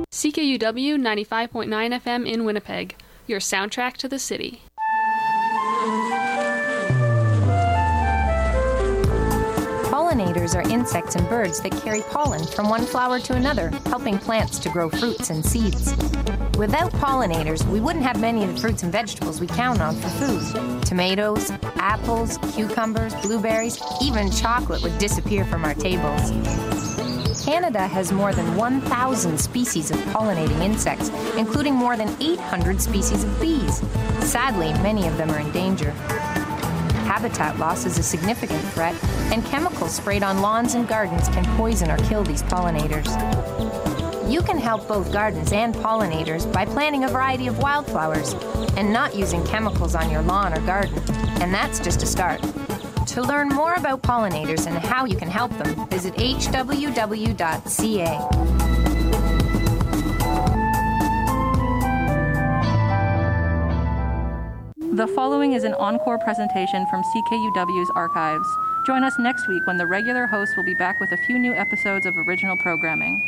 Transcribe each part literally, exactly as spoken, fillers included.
C K U W ninety-five point nine F M in Winnipeg, your soundtrack to the city. Pollinators are insects and birds that carry pollen from one flower to another, helping plants to grow fruits and seeds. Without pollinators, we wouldn't have many of the fruits and vegetables we count on for food. Tomatoes, apples, cucumbers, blueberries, even chocolate would disappear from our tables. Canada has more than one thousand species of pollinating insects, including more than eight hundred species of bees. Sadly, many of them are in danger. Habitat loss is a significant threat, and chemicals sprayed on lawns and gardens can poison or kill these pollinators. You can help both gardens and pollinators by planting a variety of wildflowers and not using chemicals on your lawn or garden, and that's just a start. To learn more about pollinators and how you can help them, visit h w w dot c a. The following is an encore presentation from C K U W's archives. Join us next week when the regular host will be back with a few new episodes of original programming.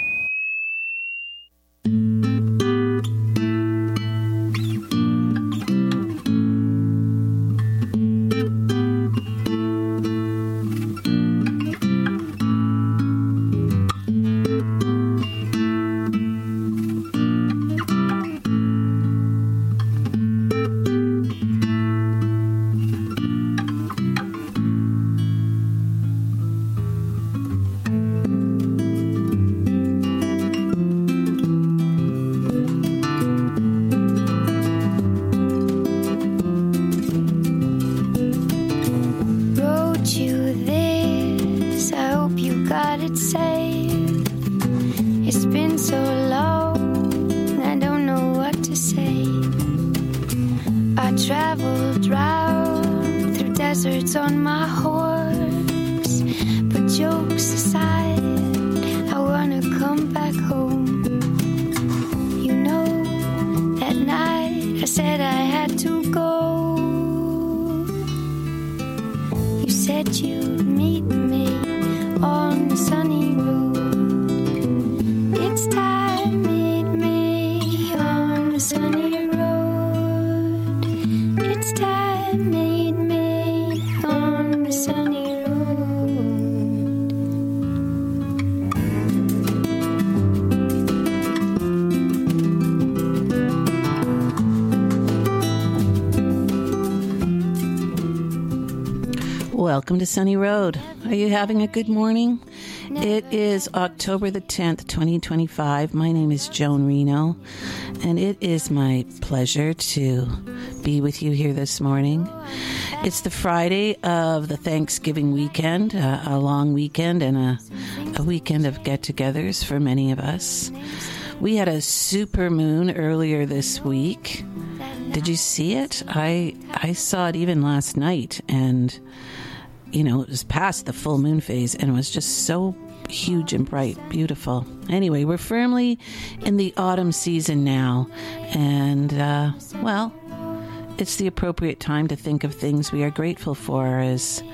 Welcome to Sunny Road. Are you having a good morning? It is October the tenth, twenty twenty-five. My name is Joan Reno, and it is my pleasure to be with you here this morning. It's the Friday of the Thanksgiving weekend, uh, a long weekend and a, a weekend of get-togethers for many of us. We had a super moon earlier this week. Did you see it? I I saw it even last night, and you know, it was past the full moon phase and it was just so huge and bright, beautiful. Anyway, we're firmly in the autumn season now, and uh, well, it's the appropriate time to think of things we are grateful for. As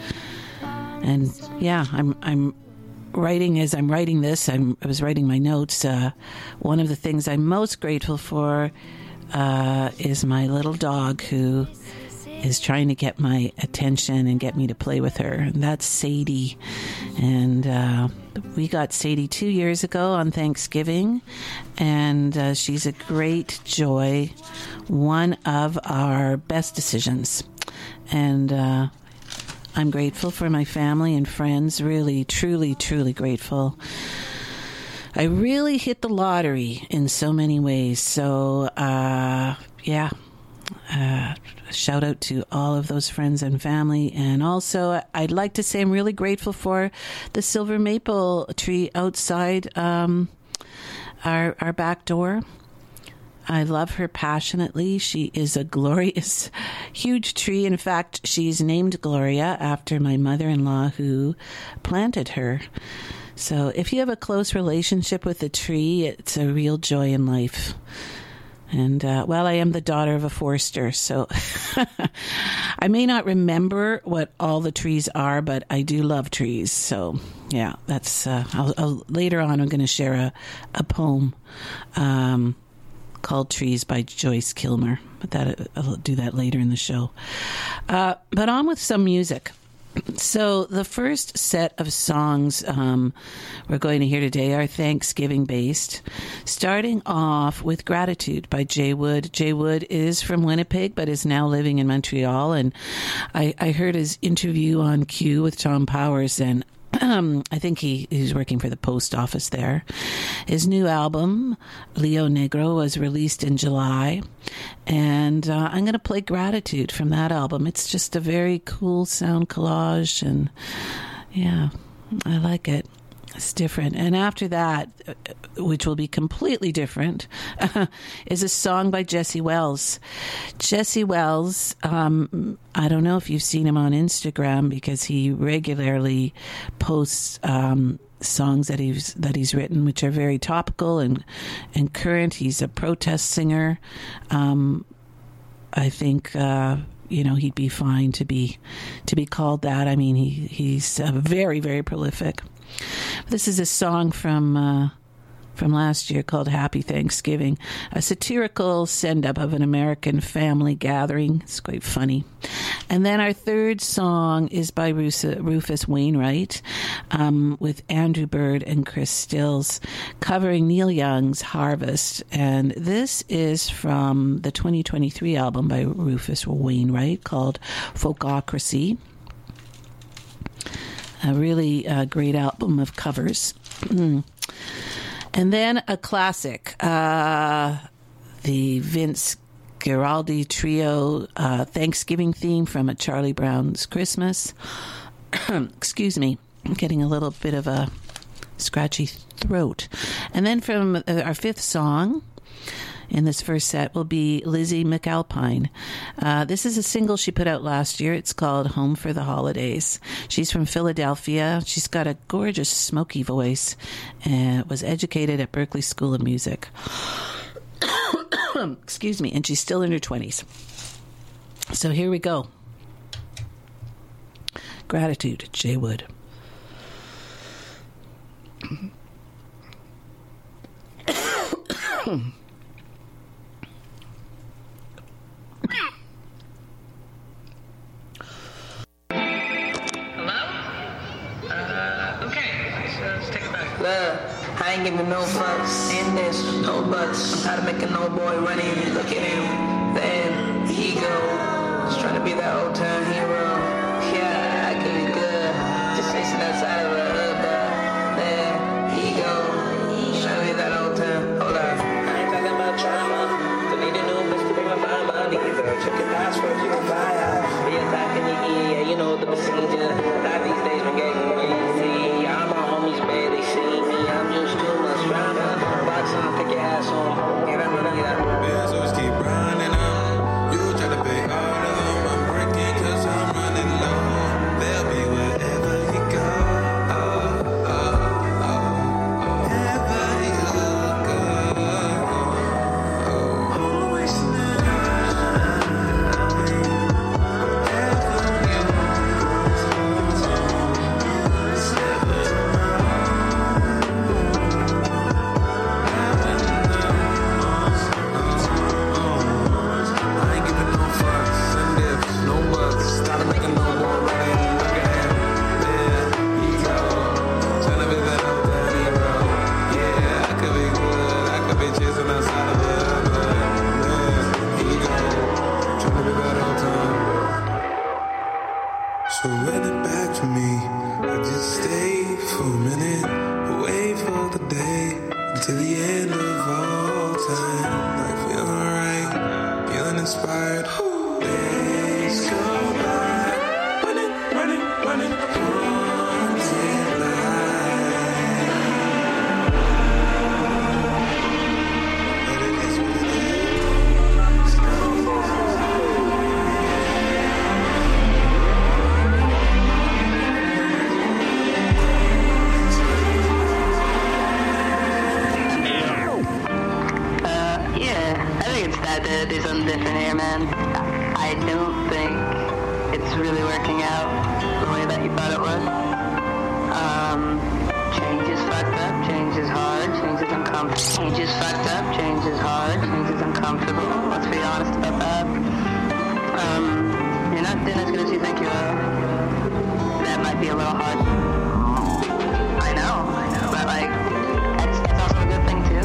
and yeah, I'm I'm writing as I'm writing this. I'm, I was writing my notes. Uh, one of the things I'm most grateful for uh, is my little dog who is trying to get my attention and get me to play with her. And that's Sadie. And uh, we got Sadie two years ago on Thanksgiving. And uh, she's a great joy. One of our best decisions. And uh, I'm grateful for my family and friends. Really, truly, truly grateful. I really hit the lottery in so many ways. So, uh, yeah. Uh, shout out to all of those friends and family. And also, I'd like to say I'm really grateful for the silver maple tree outside um, our, our back door. I love her passionately. She is a glorious, huge tree. In fact, she's named Gloria after my mother-in-law who planted her. So if you have a close relationship with a tree, it's a real joy in life. And, uh, well, I am the daughter of a forester, so I may not remember what all the trees are, but I do love trees. So, yeah, that's, uh, I'll, I'll, later on I'm going to share a, a poem um, called Trees by Joyce Kilmer, but that I'll do that later in the show. Uh, but on with some music. So the first set of songs um, we're going to hear today are Thanksgiving based, starting off with Gratitude by Jay Wood. Jay Wood is from Winnipeg but is now living in Montreal, and I, I heard his interview on Q with Tom Powers, and Um, I think he, he's working for the post office there. His new album, Leo Negro, was released in July. And uh, I'm going to play Gratitude from that album. It's just a very cool sound collage. And yeah, I like it. It's different. And after that, which will be completely different, is a song by Jesse Wells. Jesse Wells, um, I don't know if you've seen him on Instagram because he regularly posts um, songs that he's that he's written, which are very topical and and current. He's a protest singer. Um, I think. Uh, You know, he'd be fine to be to be called that. I mean, he he's uh, very, very prolific. This is a song from uh, from last year called Happy Thanksgiving, a satirical send-up of an American family gathering. It's quite funny. And then our third song is by Rufus Wainwright um, with Andrew Bird and Chris Stills covering Neil Young's Harvest. And this is from the twenty twenty-three album by Rufus Wainwright called Folkocracy. A really uh, great album of covers. And then a classic, uh, the Vince Guaraldi Trio uh, Thanksgiving theme from A Charlie Brown's Christmas. Excuse me, I'm getting a little bit of a scratchy throat. And then from uh, our fifth song in this first set will be Lizzie McAlpine. Uh, this is a single she put out last year. It's called Home for the Holidays. She's from Philadelphia. She's got a gorgeous, smoky voice and was educated at Berklee School of Music. Excuse me. And she's still in her twenties. So here we go. Gratitude, Jay Wood. I ain't giving no fucks in this, no buts. I'm tired of making no boy running. Look at him, then ego. Just trying to be that old time hero. Yeah, I could be good. Just chasing outside of a hood, but then ego. Just trying to be that old time. Hold up. I ain't talking about trauma. Don't need a new bitch to bring my mind on either. Check your passwords, you can buy out. Be attacking your ear, you know the procedure. Not these days, we're getting crazy. All my homies bad, they see me. I'm just too much drama. Box on, pick your ass on. Get up, get up. Bills always keep running out. You try to pay all of them. I'm working cause I'm to do something different here, man. I don't think it's really working out the way that you thought it would. Um, change is fucked up, change is hard, change is uncomfortable. Change is fucked up, change is hard, change is uncomfortable. Let's be honest about that. Um, you're not doing as good as you think you are. That might be a little hard. I know, I know, but like, that's, that's also a good thing too.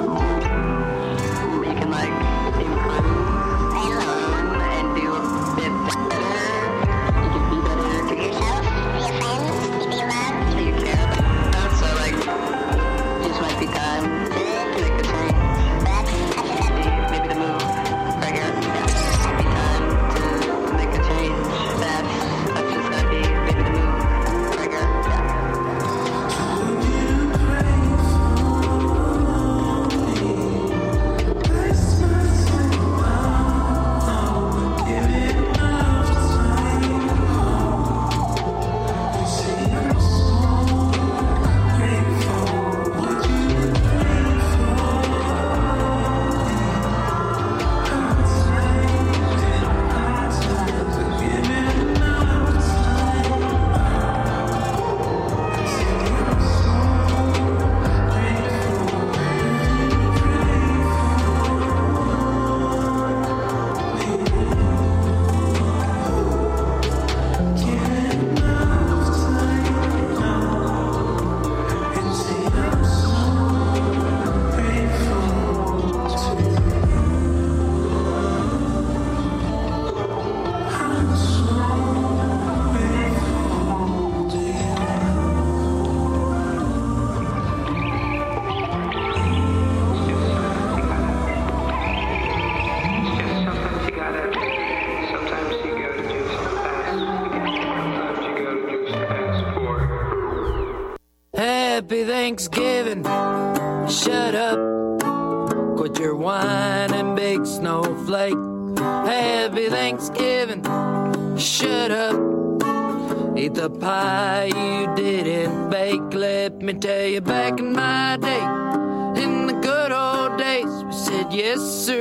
You can like improve and do a bit better. You can be better to yourself, to your friends, people you love, people you care about. So like, it just might be time to make the change. Maybe, maybe the move right here. Yeah. Might be time to make a change. That's, that's just gonna be maybe the move right here. Yeah. Happy Thanksgiving, shut up, quit your whining, big snowflake. Happy Thanksgiving, shut up, eat the pie you didn't bake. Let me tell you, back in my day, in the good old days, we said yes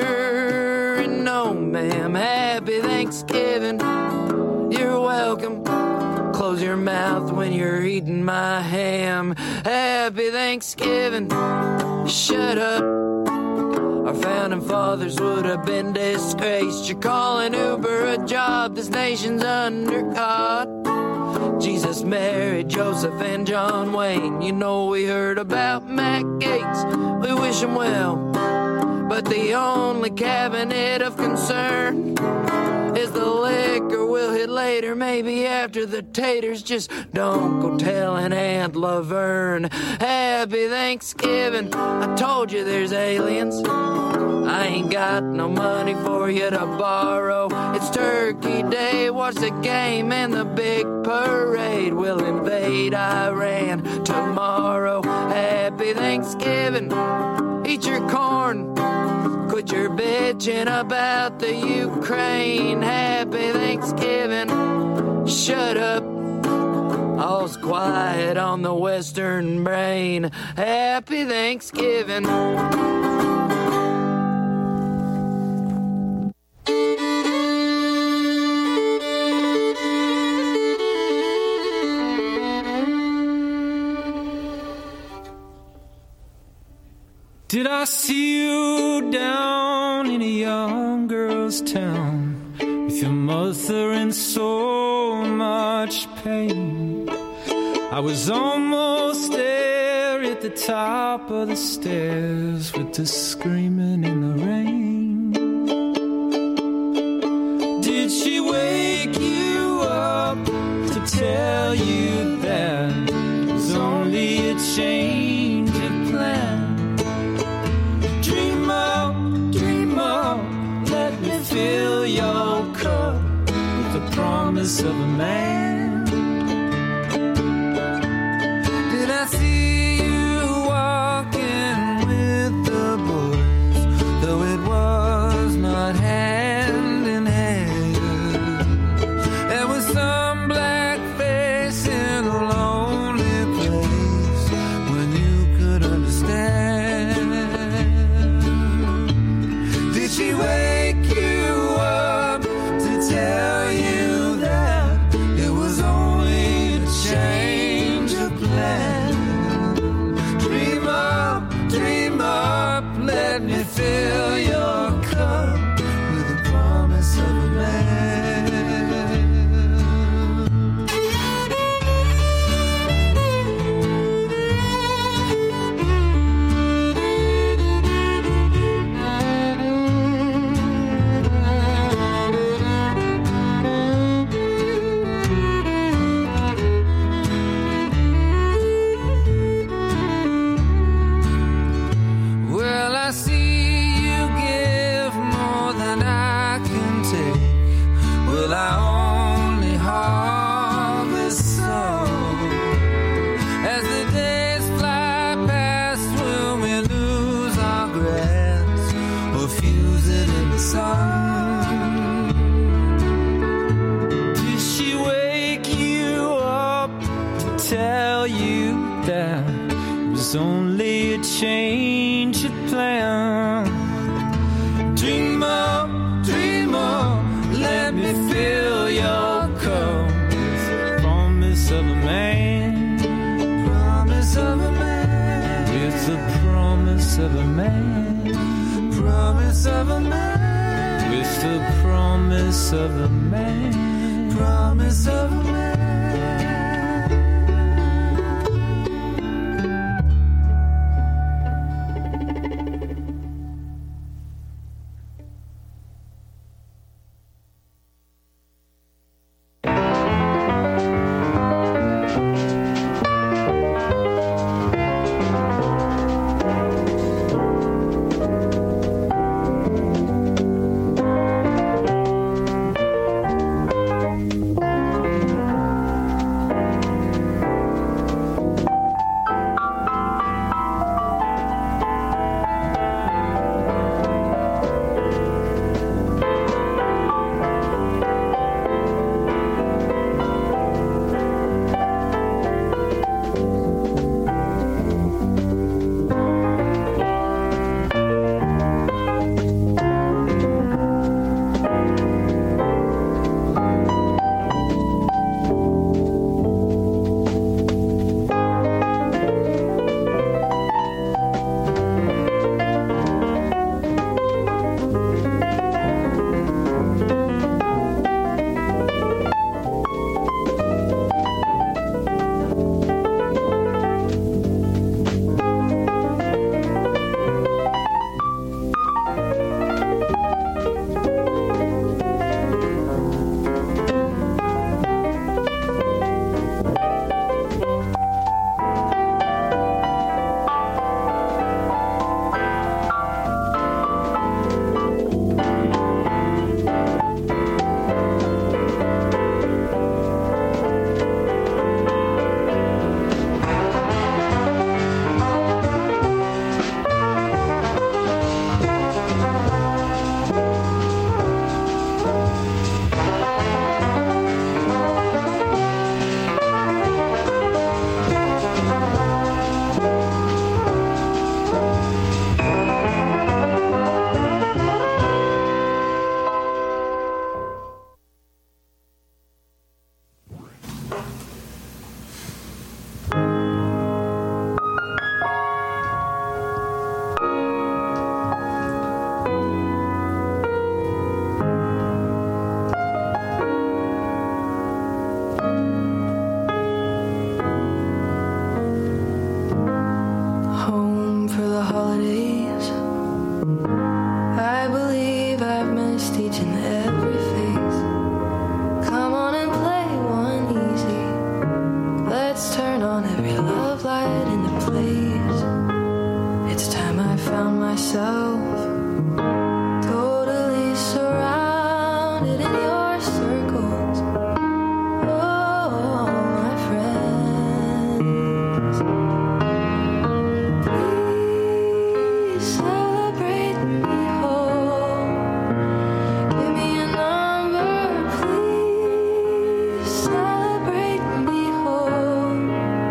sir and no ma'am. Happy Thanksgiving, you're welcome. Close your mouth when you're eating my ham. Happy Thanksgiving, shut up. Our founding fathers would have been disgraced. You're calling Uber a job this nation's under God. Jesus married Joseph and John Wayne. You know we heard about Matt Gaetz. We wish him well. But the only cabinet of concern is the liquor we'll hit later, maybe after the taters. Just don't go telling Aunt Laverne. Happy Thanksgiving, I told you there's aliens. I ain't got no money for you to borrow. It's Turkey Day, watch the game and the big parade. We'll invade Iran tomorrow. Happy Thanksgiving, eat your corn, quit your bitching about the Ukraine. Happy Thanksgiving, shut up, all's quiet on the Western brain. Happy Thanksgiving. Did I see you down in a young girl's town with your mother in so much pain? I was almost there at the top of the stairs with the screaming in the rain. Did she wake you up to tell you that it was only a change of plan? Fill your cup with the promise of a man. Did I see you walking with the boys, though it was not hand in hand? There was some black face in a lonely place when you could understand. Did she wake you change your plan. Dream on, dream on, let me fill your cup with the promise of a man. Promise of a man. With the promise of a man. Promise of a man. With the promise of a man. Promise of a man.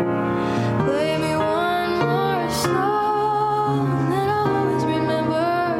Play me one more song that I always remember.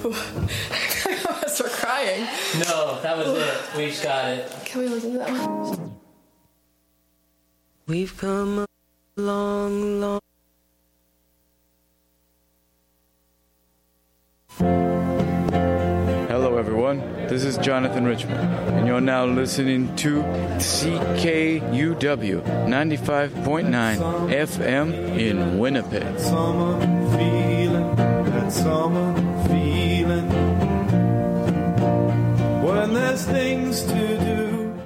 I'm gonna start crying. No, that was it. We just got it. Can we listen to that one? We've come a long, long. Hello, everyone. This is Jonathan Richman, and you're now listening to C K U W ninety-five point nine F M in Winnipeg. Summer feeling, that summer feeling, when there's things to do.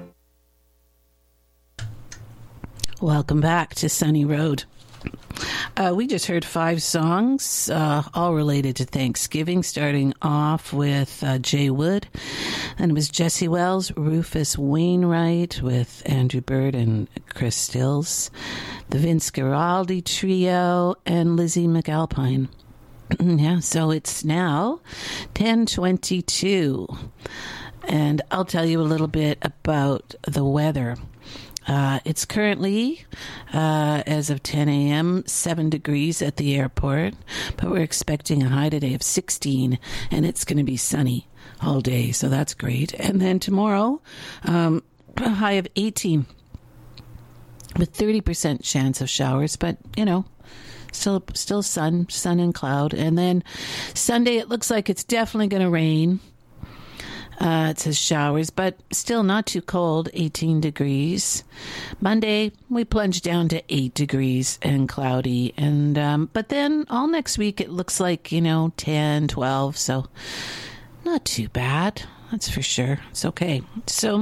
Welcome back to Sunny Road. Uh, we just heard five songs, uh, all related to Thanksgiving, starting off with uh, Jay Wood. And it was Jesse Wells, Rufus Wainwright with Andrew Bird and Chris Stills, the Vince Guaraldi Trio, and Lizzie McAlpine. Yeah, so it's now ten twenty-two. And I'll tell you a little bit about the weather. Uh, it's currently, uh, as of ten a.m., seven degrees at the airport, but we're expecting a high today of sixteen, and it's going to be sunny all day, so that's great. And then tomorrow, um, a high of eighteen, with thirty percent chance of showers, but, you know, still still sun, sun and cloud. And then Sunday, it looks like it's definitely going to rain. Uh, it says showers, but still not too cold, eighteen degrees. Monday, we plunge down to eight degrees and cloudy. And um, but then all next week, it looks like, you know, ten, twelve. So not too bad. That's for sure. It's okay. So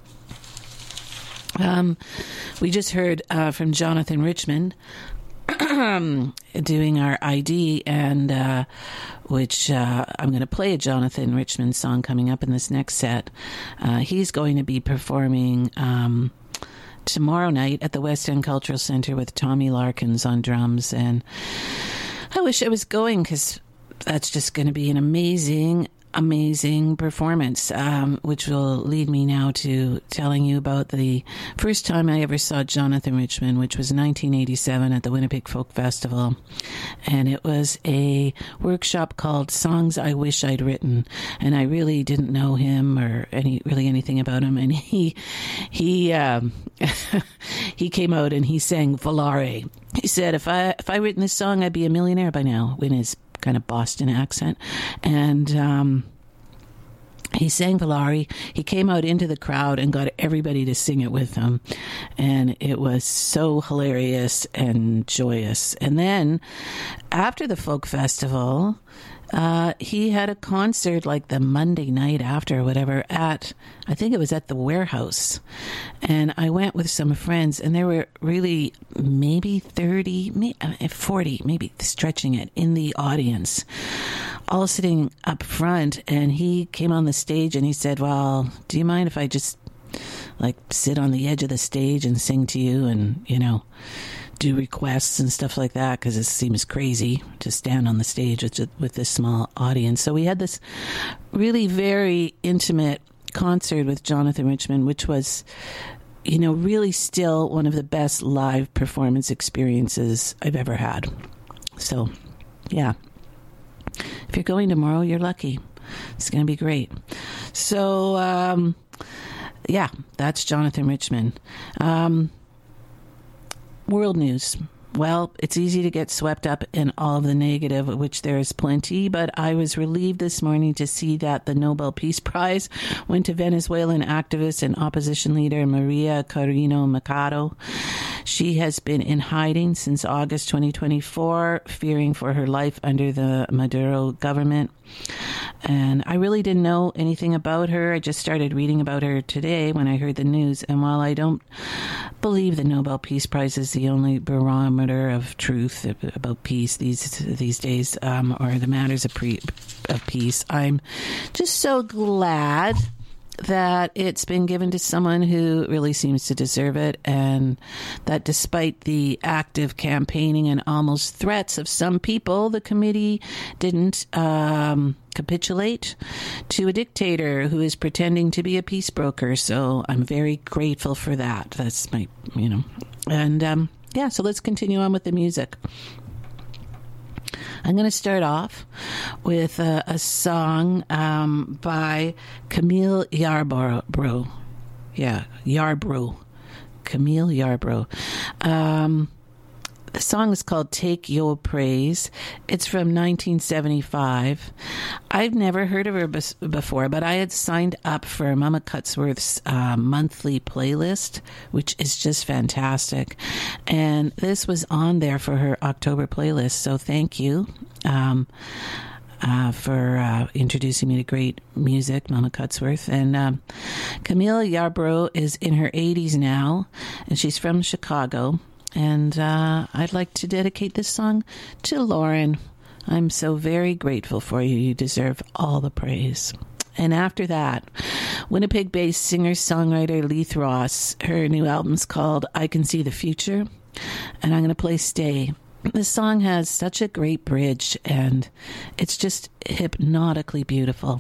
um, we just heard uh, from Jonathan Richman doing our I D, and uh, which uh, I'm going to play a Jonathan Richman song coming up in this next set. Uh, he's going to be performing um, tomorrow night at the West End Cultural Centre with Tommy Larkins on drums, and I wish I was going because that's just going to be an amazing amazing performance, um, which will lead me now to telling you about the first time I ever saw Jonathan Richman, which was nineteen eighty-seven at the Winnipeg Folk Festival. And it was a workshop called Songs I Wish I'd Written. And I really didn't know him or any really anything about him. And he he um, he came out and he sang Volare. He said, if I if I written this song, I'd be a millionaire by now, in his kind of Boston accent. And um, he sang Volare. He came out into the crowd and got everybody to sing it with him. And it was so hilarious and joyous. And then after the folk festival, uh, he had a concert like the Monday night after or whatever at, I think it was at the Warehouse. And I went with some friends, and there were really maybe thirty, maybe forty, maybe stretching it, in the audience, all sitting up front. And he came on the stage and he said, well, do you mind if I just like sit on the edge of the stage and sing to you and, you know, do requests and stuff like that, because it seems crazy to stand on the stage with, with this small audience. So we had this really very intimate concert with Jonathan Richman, which was, you know, really still one of the best live performance experiences I've ever had. So, yeah. If you're going tomorrow, you're lucky. It's going to be great. So, um, yeah, that's Jonathan Richman. Um, World news. Well, it's easy to get swept up in all of the negative, which there is plenty, but I was relieved this morning to see that the Nobel Peace Prize went to Venezuelan activist and opposition leader Maria Corina Machado. She has been in hiding since August twenty twenty-four, fearing for her life under the Maduro government. And I really didn't know anything about her. I just started reading about her today when I heard the news. And while I don't believe the Nobel Peace Prize is the only barometer of truth about peace these these days, um, or the matters of, pre- of peace, I'm just so glad that it's been given to someone who really seems to deserve it, and that despite the active campaigning and almost threats of some people, the committee didn't um, capitulate to a dictator who is pretending to be a peace broker. So I'm very grateful for that. That's my, you know, and um, yeah, so let's continue on with the music. I'm going to start off with a, a song um, by Camille Yarbrough. Yeah, Yarbrough. Camille Yarbrough. Um, the song is called Take Your Praise. It's from nineteen seventy-five. I've never heard of her bes- before, but I had signed up for Mama Cutsworth's uh, monthly playlist, which is just fantastic. And this was on there for her October playlist, so thank you. Um, Uh, for uh, introducing me to great music, Mama Cutsworth. And um, Camille Yarbrough is in her eighties now, and she's from Chicago. And uh, I'd like to dedicate this song to Lauren. I'm so very grateful for you. You deserve all the praise. And after that, Winnipeg-based singer-songwriter Leith Ross. Her new album's called I Can See the Future. And I'm going to play Stay. This song has such a great bridge, and it's just hypnotically beautiful.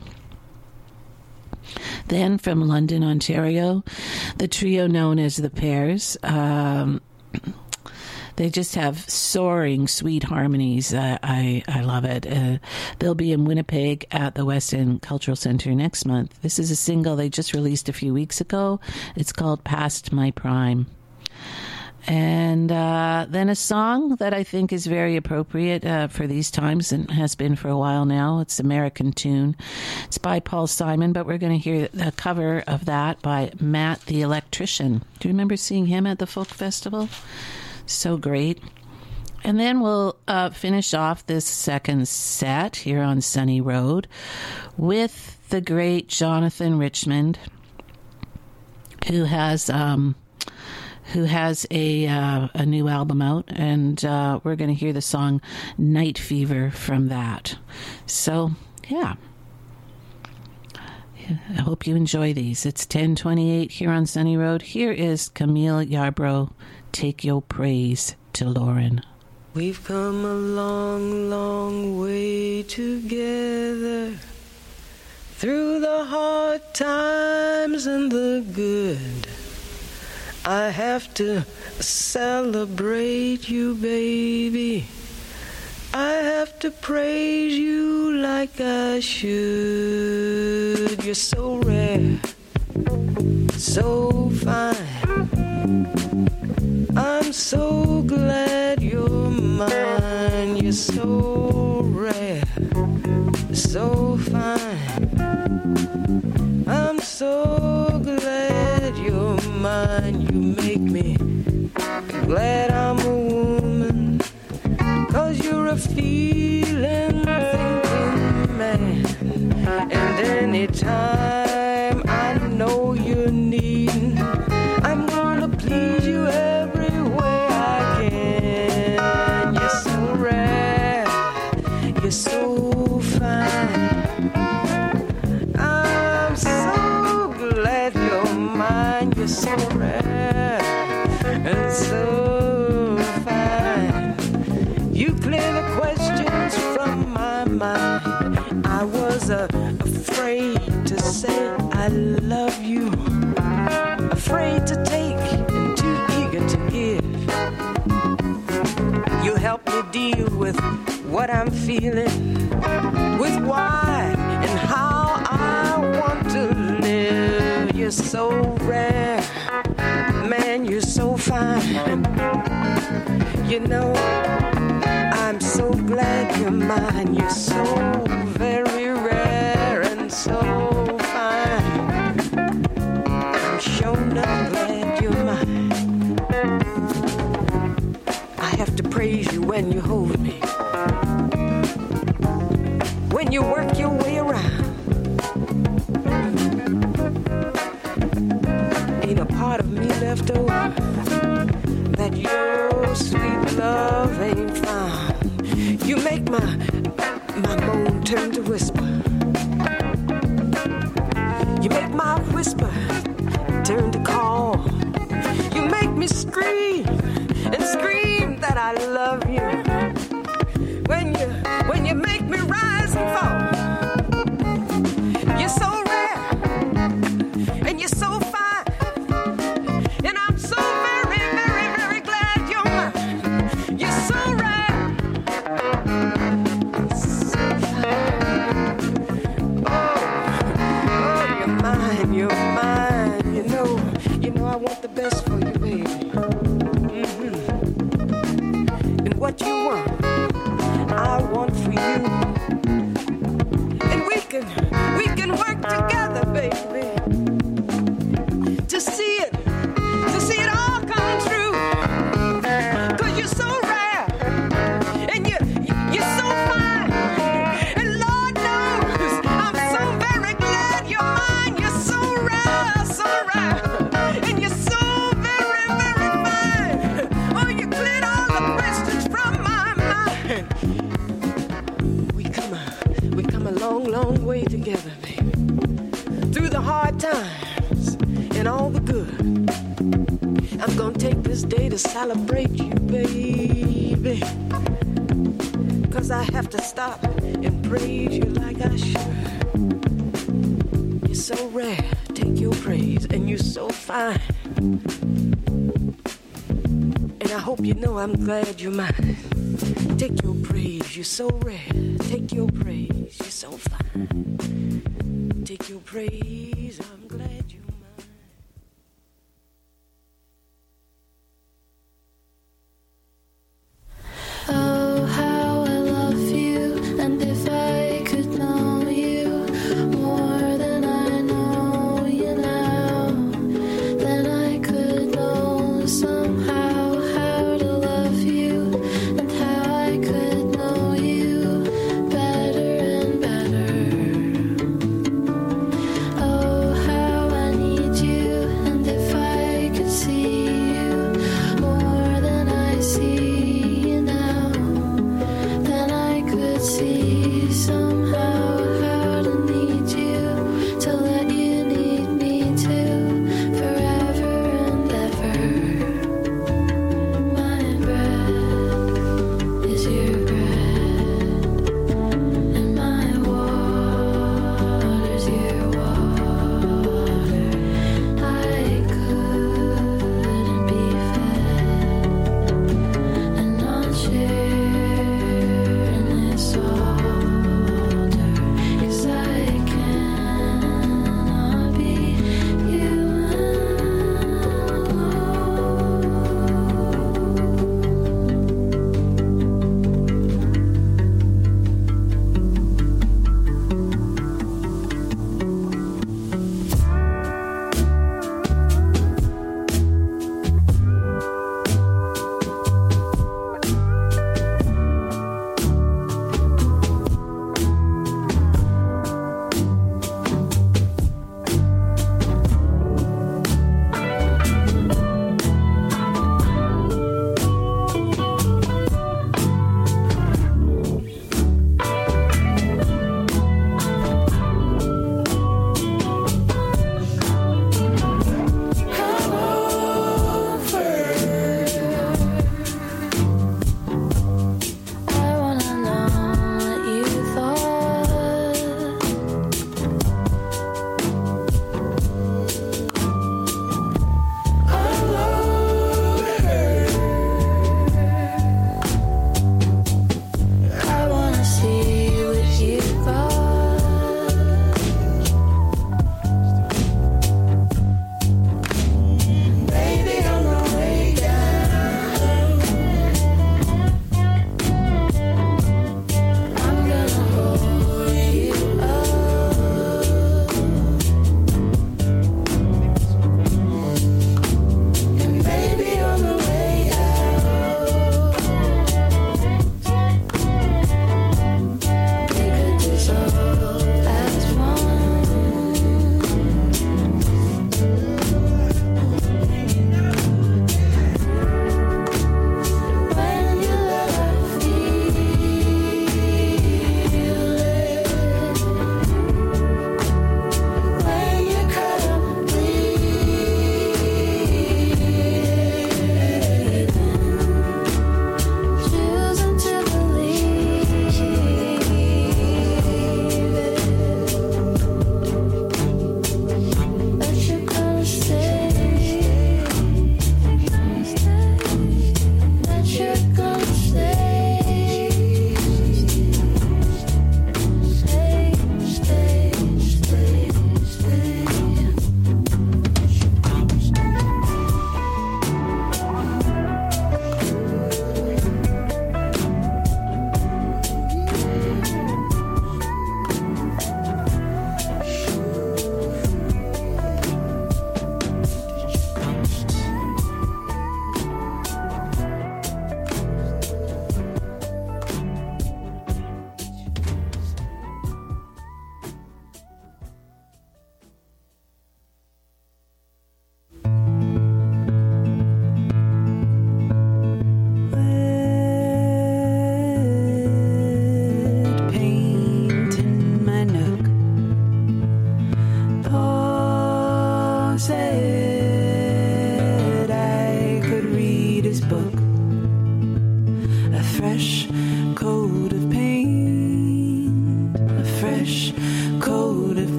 Then from London, Ontario, the trio known as the Pears. Um, they just have soaring, sweet harmonies. Uh, I, I love it. Uh, they'll be in Winnipeg at the West End Cultural Centre next month. This is a single they just released a few weeks ago. It's called Past My Prime. And uh, then a song that I think is very appropriate uh, for these times and has been for a while now. It's American Tune. It's by Paul Simon, but we're going to hear a cover of that by Matt the Electrician. Do you remember seeing him at the Folk Festival? So great. And then we'll uh, finish off this second set here on Sunny Road with the great Jonathan Richmond, who has... Um, who has a uh, a new album out, and uh, we're going to hear the song Night Fever from that. So, yeah. I hope you enjoy these. It's ten twenty-eight here on Sunny Road. Here is Camille Yarbrough, Take Your Praise to Lauren. We've come a long, long way together, through the hard times and the good. I have to celebrate you, baby. I have to praise you like I should. You're so rare, so fine. I'm so glad you're mine. You're so rare, so fine. I'm so glad you're mine. You make me glad I'm a woman, 'cause you're a feeling, thinking man. And anytime I know you're needing, I'm gonna please you every way I can. You're so rare, you're so fine. I'm so glad you're mine. You're so rare and so fine. You clear the questions from my mind. I was uh, afraid to say I love you, afraid to take and too eager to give. You help me deal with what I'm feeling, with why and how I want to live. You're so rare, man, you're so fine. You know, I'm so glad you're mine. You're so very rare and so fine. I'm sure not glad you're mine. I have to praise you when you hold me, when you work your way around. Ain't a part of me left over that your sweet love ain't found. You make my my moan turn to whisper. You make my whisper turn to call. You make me scream and scream that I love you. When you when you make me rise and fall. You're so rare and you're so fine, and I'm so very, very, very glad you're mine. You're so rare long, long way together, baby. Through the hard times and all the good. I'm gonna take this day to celebrate you, baby. Cause I have to stop and praise you like I should. You're so rare, take your praise, and you're so fine. And I hope you know I'm glad you're mine. Take your praise, you're so rare. Take your praise, you're so fine. Take your praise, I'm glad you're mine. Oh, how I love you, and if I could know you more than I know you now, then I could know somehow how to love you, and how I could know you better and better. Oh, how I need you, and if I could see you more than I see you now, then I could see somehow how to need you, to let you need me too, forever and ever. My breath is your breath, and my water's your water. I couldn't be fed and not share in this all.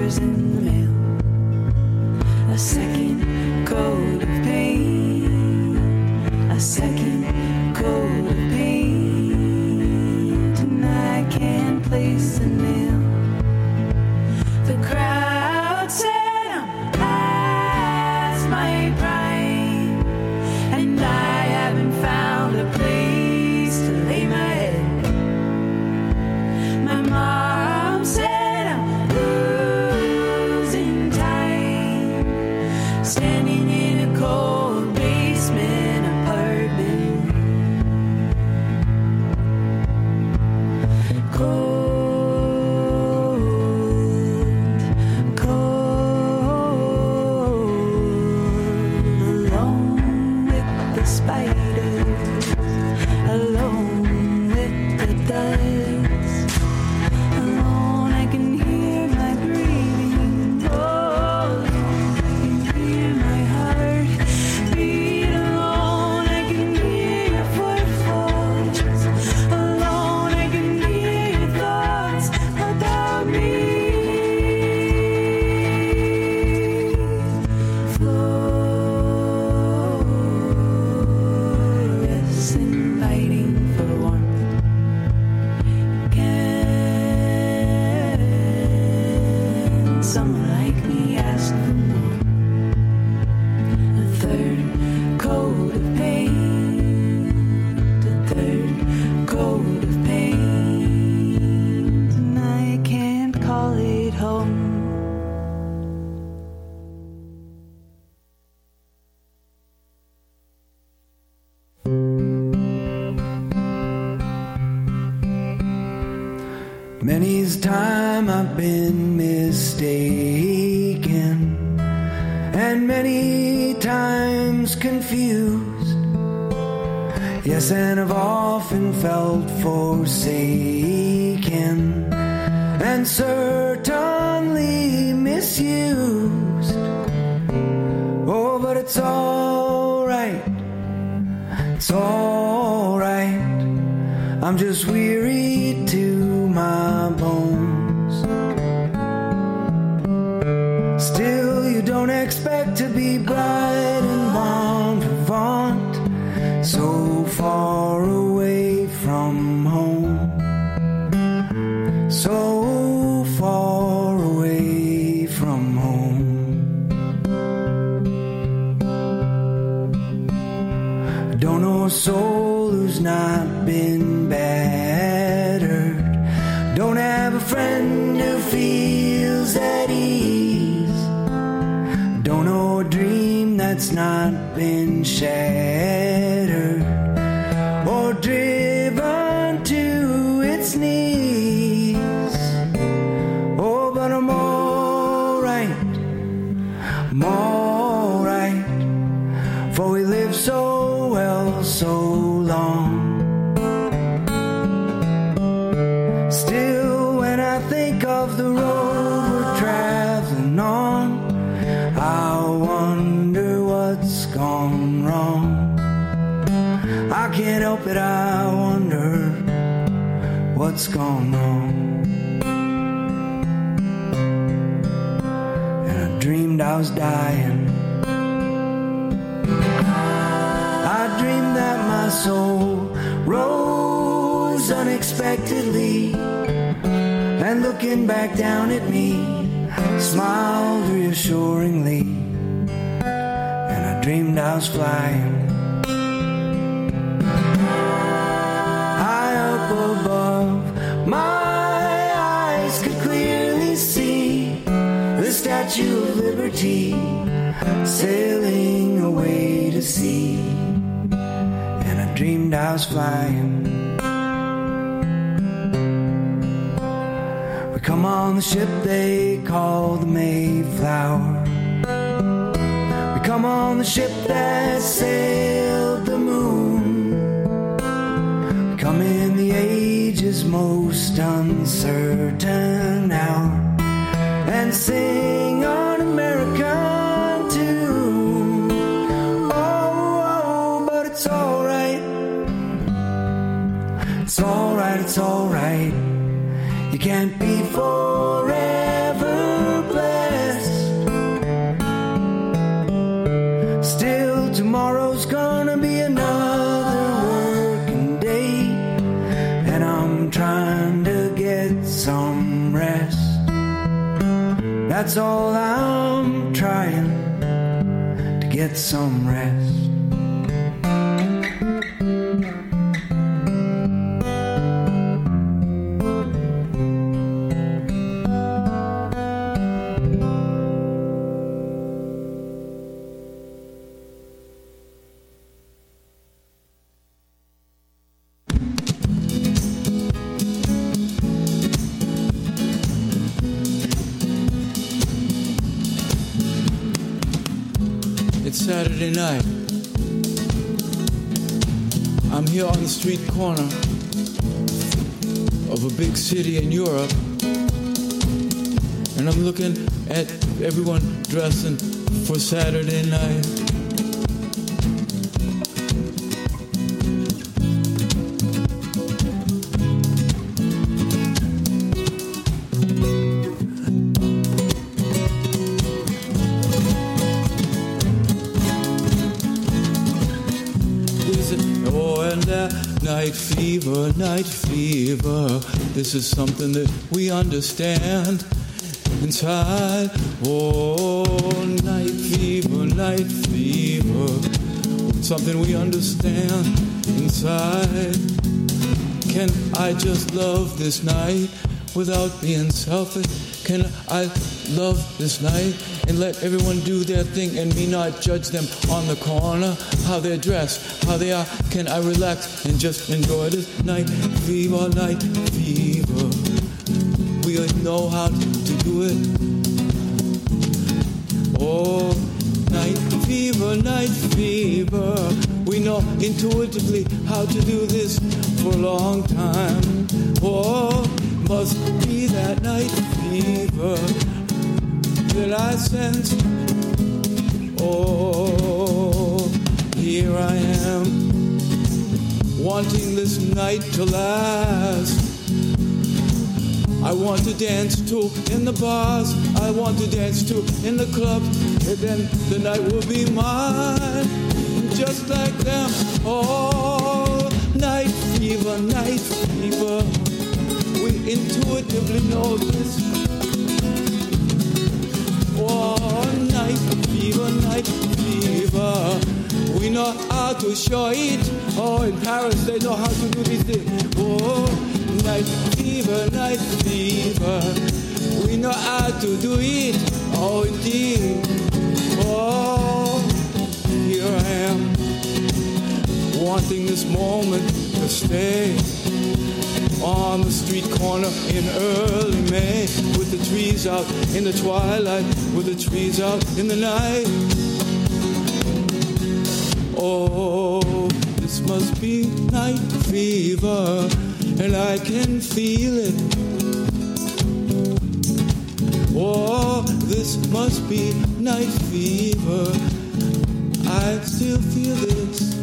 letters in the mail. A second coat of paint, a second coat of paint, and I can't place a nail. The crowd said I'm past my prime, and I haven't found a place to lay my head. My mom said I'm losing time, standing in a cold basement apartment. Cold, cold, alone with the spiders, alone with the dust, alone I can hear my breathing, oh, alone I can hear my heart beat, alone I can hear your footfalls, alone I can hear your thoughts about me. Fluorescent lighting for warmth. Can someone like me ask for more? A third coat of paint, a third coat of paint, and I can't call it home. Many's time I've been mistaken, and many times confused. Yes, and I've often felt forsaken, and certainly misused. Oh, but it's all right, it's all right. I'm just weary to my bones. Still, you don't expect to be bright and bon vivant, so far away from home, so far away from home. Don't know a soul who's not been battered. Don't have a friend who feels at ease. Don't know a dream that's not been shattered or driven to its knees. Oh, but I'm alright, I'm alright, for we live so well so long. Still, when I think of the road we're traveling on, I wonder what's gone wrong. I can't help it, I wonder what's gone wrong. And I dreamed I was dying. I dreamed that my soul rose unexpectedly, and looking back down at me, smiled reassuringly. And I dreamed I was flying high up above. My eyes could clearly see the Statue of Liberty sailing away to sea. And I dreamed I was flying. We come on the ship they call the Mayflower. We come on the ship that sailed the moon. We come in the age's most uncertain hour and sing an American tune. Oh, oh, but it's alright. It's alright, it's alright. You can't be forever blessed. trying to get some rest. That's all I'm trying, to get some rest. Saturday night. I'm here on the street corner of a big city in Europe, and I'm looking at everyone dressing for Saturday night. Night fever, night fever, this is something that we understand inside. Oh, night fever, night fever, something we understand inside. Can I just love this night without being selfish? Can I love this night and let everyone do their thing and me not judge them on the corner, how they're dressed, how they are? Can I relax and just enjoy this night fever, night fever? We know how to do it. Oh, night fever, night fever. We know intuitively how to do this for a long time. Oh, must be that night fever that I sense. Oh, here I am, wanting this night to last. I want to dance too in the bars, I want to dance too in the clubs, and then the night will be mine, just like them. Oh, night fever, night fever, we intuitively know this. Oh, night fever, night fever, we know how to show it. Oh, in Paris they know how to do these things. Oh, night fever, night fever, we know how to do it. Oh, indeed. Oh, here I am, wanting this moment to stay on the street corner in early May, with the trees out in the twilight, with the trees out in the night. Oh, this must be night fever, and I can feel it. Oh, this must be night fever, I still feel this.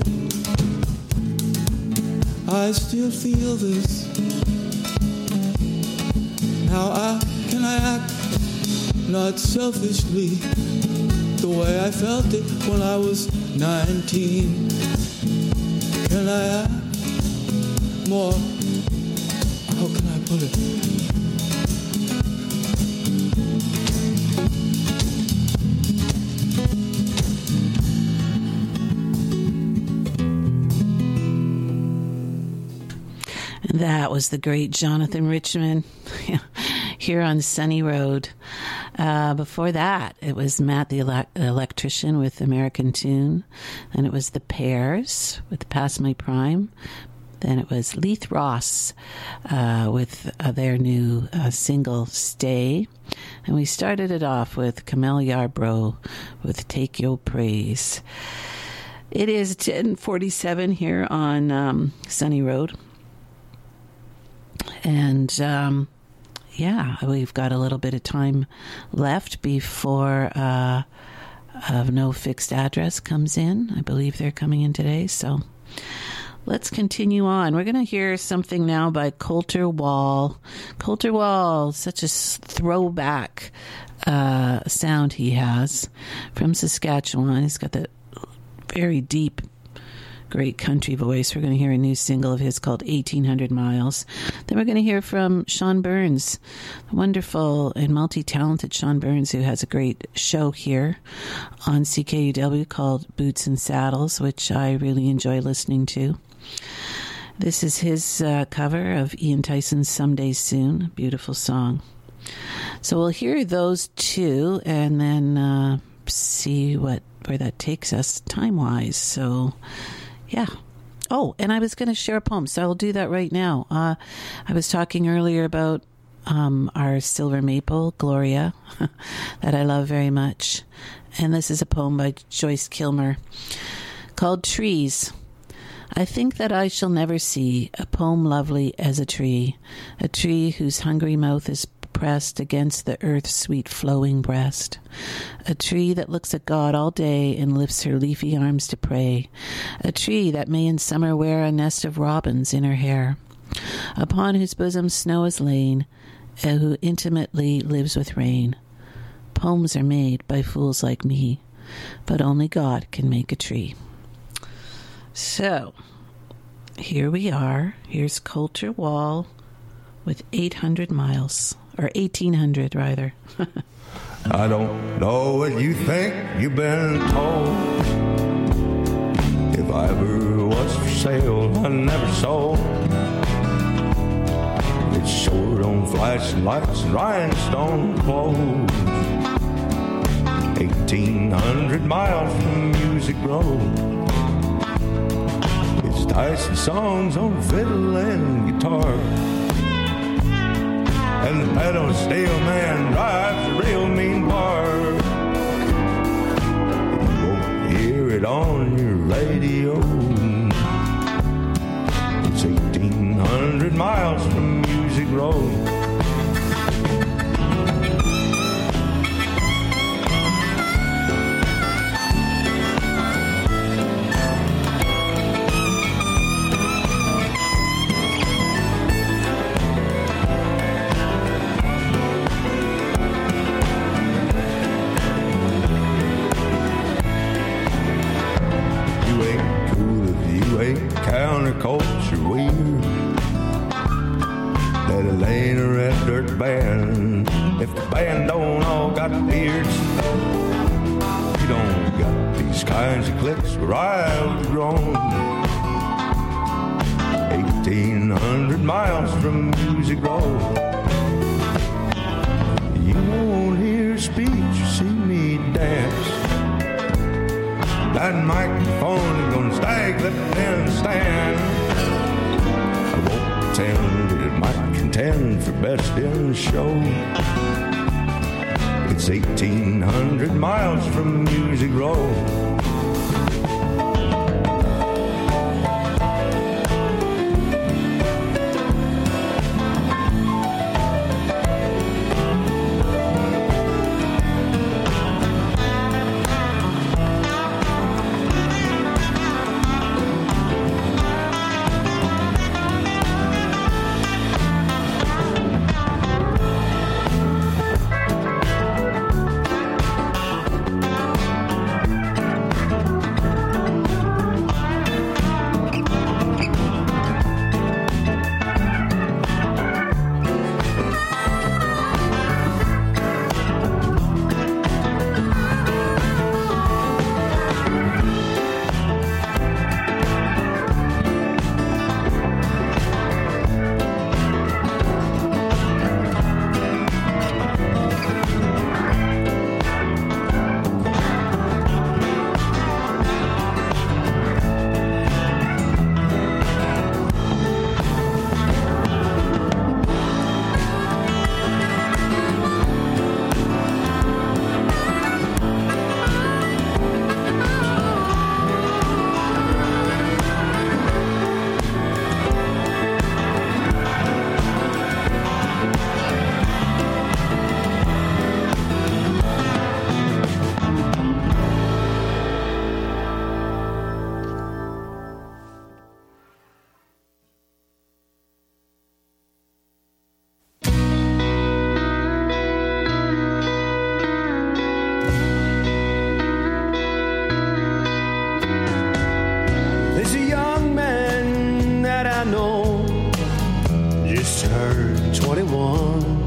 I still feel this. How I, can I act not selfishly the way I felt it when I was nineteen? Can I act more, how can I put it? That was the great Jonathan Richman here on Sunny Road. Uh, before that, it was Matt the ele- Electrician with American Tune. And it was The Pears with Past My Prime. Then it was Leith Ross uh, with uh, their new uh, single, Stay. And we started it off with Camille Yarbrough with Take Your Praise. It is ten forty-seven here on um, Sunny Road. And, um, yeah, we've got a little bit of time left before uh, uh, No Fixed Address comes in. I believe they're coming in today, so let's continue on. We're going to hear something now by Colter Wall. Colter Wall, such a throwback uh, sound he has from Saskatchewan. He's got that very deep great country voice. We're going to hear a new single of his called eighteen hundred miles. Then we're going to hear from Sean Burns, the wonderful and multi-talented Sean Burns, who has a great show here on C K U W called Boots and Saddles, which I really enjoy listening to. This is his uh, cover of Ian Tyson's Someday Soon. Beautiful song. So we'll hear those two and then uh, see what where that takes us time-wise. So, yeah. Oh, and I was going to share a poem, so I'll do that right now. Uh, I was talking earlier about um, our silver maple, Gloria, that I love very much. And this is a poem by Joyce Kilmer called Trees. I think that I shall never see a poem lovely as a tree, a tree whose hungry mouth is pressed against the earth's sweet flowing breast, a tree that looks at God all day and lifts her leafy arms to pray, a tree that may in summer wear a nest of robins in her hair, upon whose bosom snow is lain, and who intimately lives with rain. Poems are made by fools like me, but only God can make a tree. So, here we are. Here's Colter Wall with eight hundred miles. Or eighteen hundred, rather. I don't know what you think you've been told. If I ever was for sale, I never sold. It's short on flashing lights and rhinestone clothes. eighteen hundred miles from Music Road. It's Tyson songs on fiddle and guitar. And the pedal steel man drives a real mean bar. You won't hear it on your radio. It's eighteen hundred miles from Music Road. Counterculture weird. Let it lay in a red dirt band. If the band don't all got beards, you don't got these kinds of clicks where I was grown. eighteen hundred miles from Music Road. You won't hear speech or see me dance. That microphone is gonna stag lip and stand. I won't pretend it might contend for best in show. It's eighteen hundred miles from Music Road. turned twenty-one.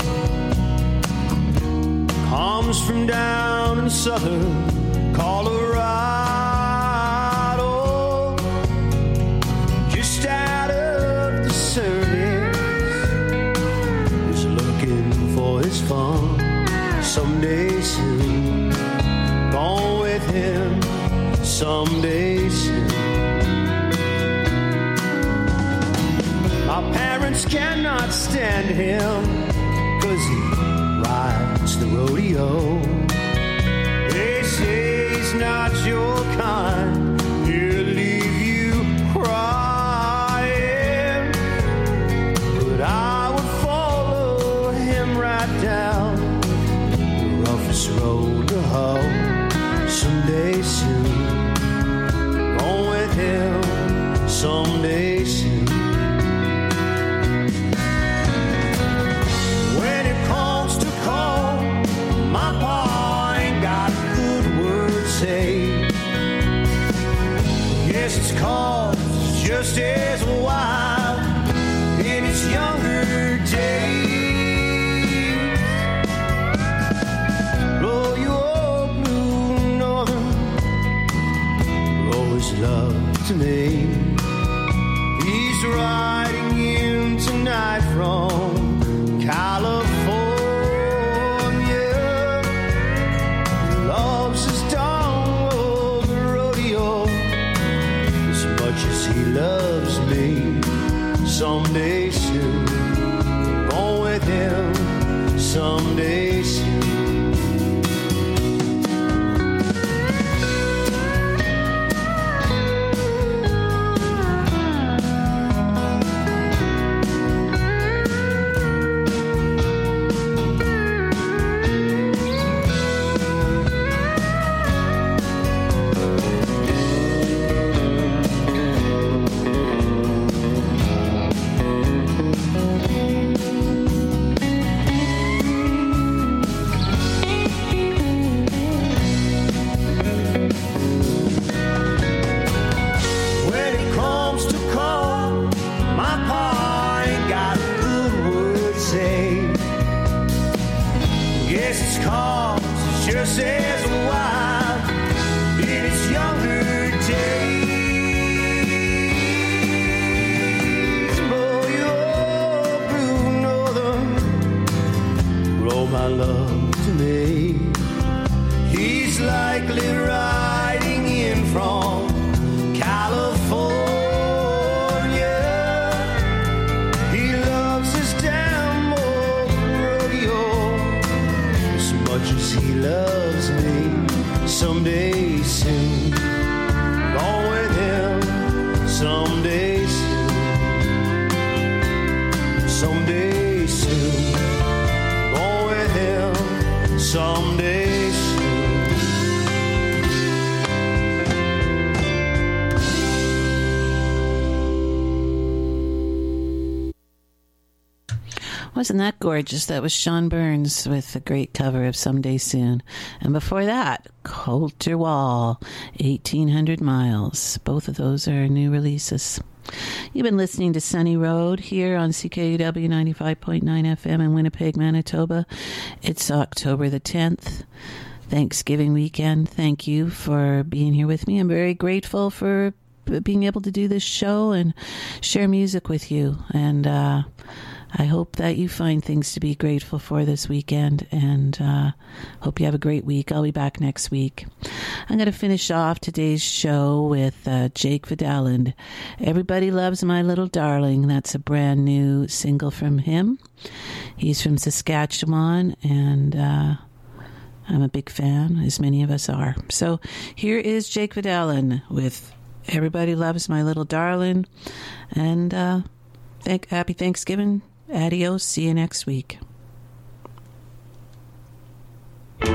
Comes from down in southern Colorado, just out of the service, is looking for his fun someday soon. Gone with him someday soon. My parents cannot stand him, 'cause he rides the rodeo. They say he's not your kind, he'll leave you crying. But I would follow him right down the roughest road to hoe someday soon. Going with him someday soon. Yes, it's cause just as wild in its younger days. Blow your blue northern, blow his love to me. He's riding in tonight from California. Loves his downward rodeo as much as he loves me. Someday soon, going with him someday soon. Just as wild in its younger days. Blow your blue northern, blow my love to me. He's likely riding in from California. He loves his damn old rodeo as much as he loves me. Someday soon, gone with him someday soon. Someday soon, gone with him someday soon. Wasn't that gorgeous? That was Sean Burns with a great cover of Someday Soon. And before that, Colter Wall, eighteen hundred miles. Both of those are new releases. You've been listening to Sunny Road here on C K U W ninety-five point nine F M in Winnipeg, Manitoba. It's October the tenth, Thanksgiving weekend. Thank you for being here with me. I'm very grateful for being able to do this show and share music with you. And, uh, I hope that you find things to be grateful for this weekend, and uh, hope you have a great week. I'll be back next week. I'm going to finish off today's show with uh, Jake Vidal and Everybody Loves My Little Darling. That's a brand new single from him. He's from Saskatchewan, and uh, I'm a big fan, as many of us are. So here is Jake Vidal with Everybody Loves My Little Darling, and uh, thank, happy Thanksgiving. Adios. See you next week. Oh,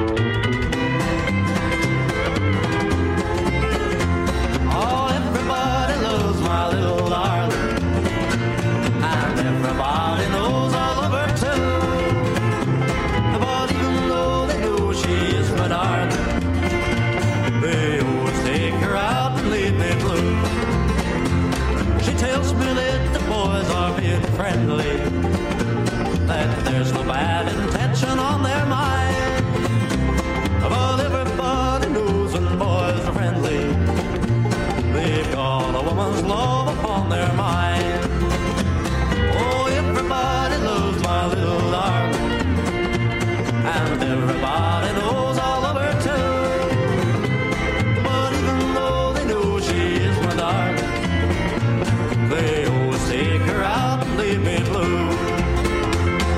everybody loves my little darling, and everybody knows I love her too. But even though they know she is my darling, they always take her out and leave me blue. She tells me that the boys are being friendly, there's no bad intention on their mind. But everybody knows when boys are friendly, they've got a woman's love upon their mind. Oh, everybody loves my little